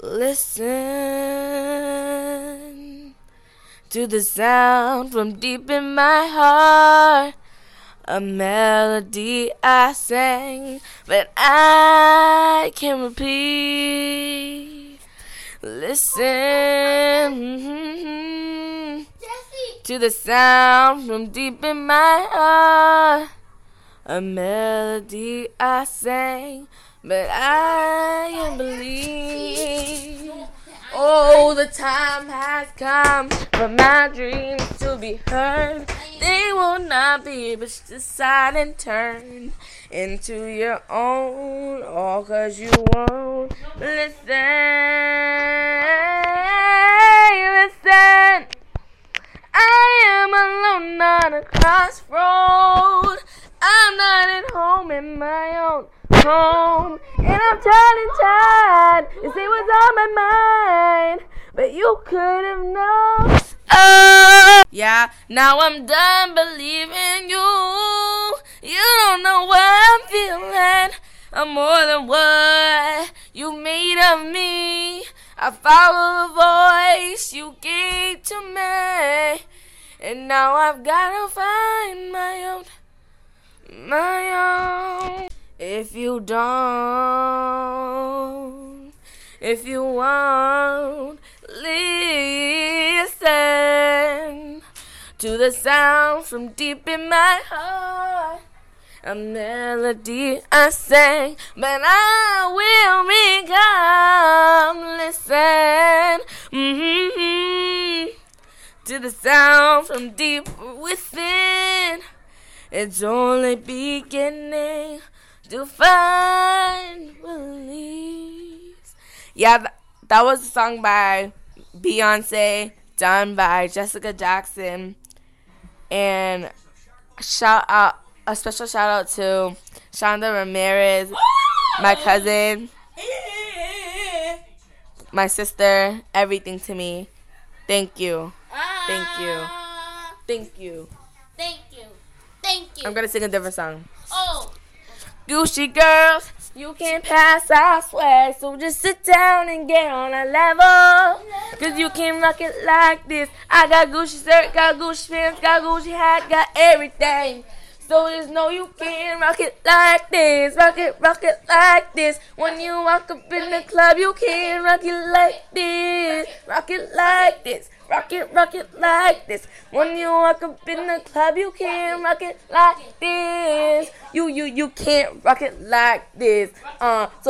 Listen to the sound from deep in my heart. A melody I sang, but I can repeat. Listen to the sound from deep in my heart. A melody I sang, but I can believe. Oh, the time has come for my dreams to be heard. They will not be pushed aside and turned into your own, all 'cause you won't listen. I am alone on a crossroad. I'm not at home in my own home, and I'm turning tired to see what's on my mind, but you could have known. Oh, yeah, now I'm done believing you. You don't know what I'm feeling. I'm more than what you made of me. I follow the voice you gave to me, and now I've gotta find my own. If you won't listen to the sound from deep in my heart, a melody I sang, but I will become. Listen to the sound from deep within. It's only beginning to find release. Yeah, that was a song by Beyonce, done by Jessica Jackson. And a special shout out to Shonda Ramirez, my cousin, my sister, everything to me. Thank you. Thank you. Thank you. Thank you. Thank you. I'm gonna sing a different song. Oh. Gucci girls, you can't pass, I swear. So just sit down and get on a level. 'Cause you can't rock it like this. I got Gucci shirt, got Gucci pants, got Gucci hat, got everything. So just know you can't rock it like this. Rock it like this. When you walk up in the club, you can't rock it like this. Rock it like this. Rock it like this. When you walk up in the club, you can't rock it like this. You can't rock it like this. So